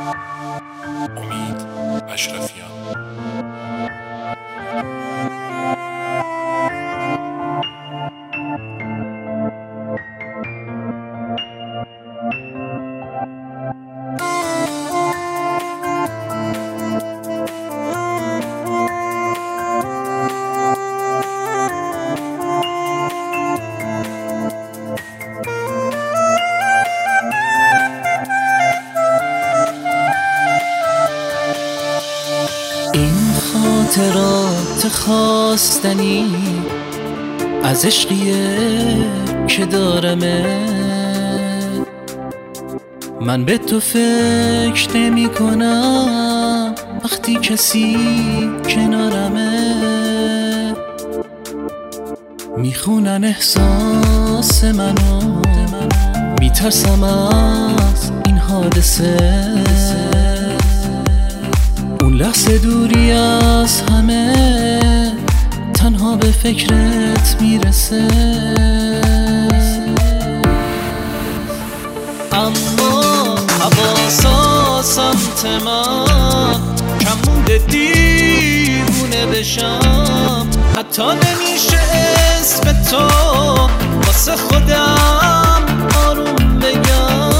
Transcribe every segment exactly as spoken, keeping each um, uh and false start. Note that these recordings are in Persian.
امید اشرفیان. خاطرات خواستنی از عشقیه که دارمه، من به تو فکر نمی کنم وقتی کسی کنارمه. میخونن احساس منو، میترسم از این حادثه، اون لحظه دوری از همه تنها به فکرت میرسه. اما حواسا سمت من کم مونده دیوونه بشم، حتی نمیشه اسم تو واسه خودم آروم بگم.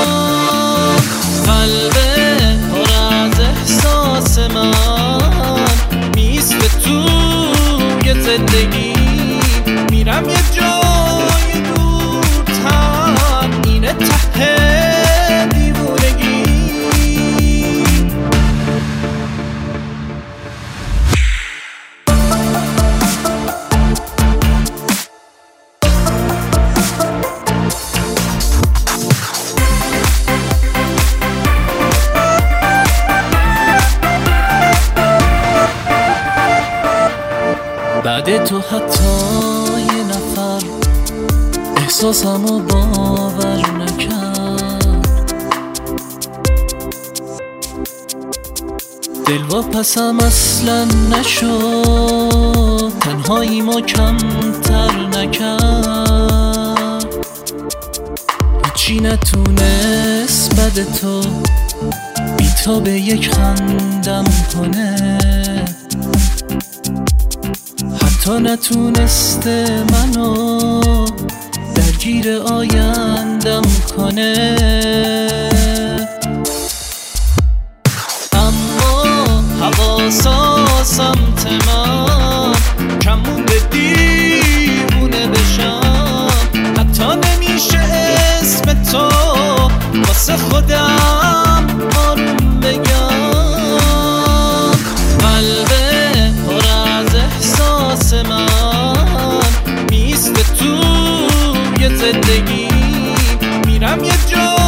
قلبه پر از احساس من میسته توی زندگی، میرم یه جای دورتر، اینه ته دیوونگی. بعد تو حتی یه نفر احساسمو باور نکرد، دلواپسم اصلا نشد، تنهایی ما کمتر نکرد. هیچی نتونست بعد تو بی تا به یک خندم کنه، تا نتونسته منو درگیر آیندم کنه. اما حواسا سمت من کم مونده دیوونه بشم، حتی نمیشه اسم تو واسه خودم آروم بگم. قلبه پر از احساس من میسته توی زندگی، میرم یه جا